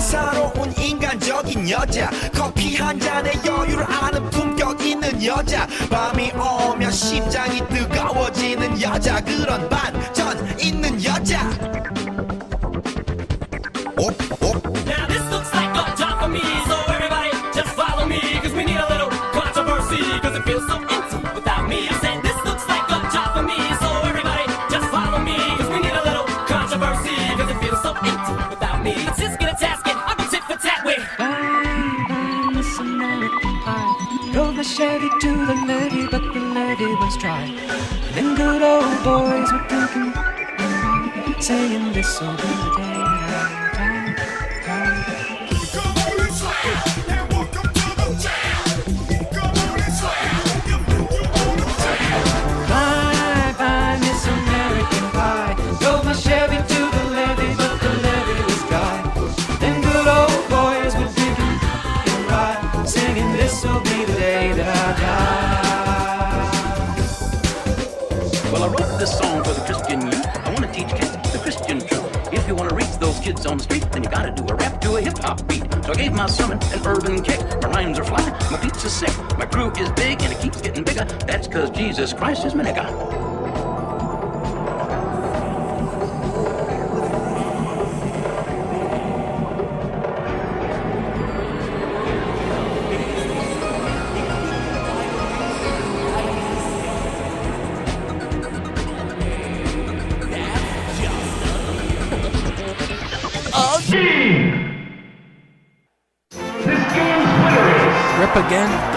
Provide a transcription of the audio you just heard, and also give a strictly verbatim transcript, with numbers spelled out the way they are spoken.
사사로운 인간적인 여자, 커피 한 잔에 여유를 아는 품격 있는 여자, 밤이 오면 심장이 뜨거워지는 여자, 그런 반전 있는 여자. 오, 오. Now this looks like a job for me, so everybody just follow me, cause we need a little controversy, cause it feels so empty without me. I said this looks like a job for me, so everybody just follow me, cause we need a little controversy, cause it feels so empty without me. Let's just get a task and I'll go tit for tat with. Bye, bye, Miss American Pie. Drove my Chevy to the levee, but the levee was dry. Then good old boys were drinking, saying this'll be the day. Chevy to the levee, but the levee was dry. Then good old boys were drinking and ride, singing this'll be the day that I die. Well, I wrote this song for the Christian youth. I want to teach kids the Christian truth. If you want to reach those kids on the street, then you gotta do a rap to a hip-hop beat. So I gave my sermon an urban kick. My rhymes are fly, my beats are sick. My crew is big and it keeps getting bigger. That's cause Jesus Christ is my nigga. Rip again.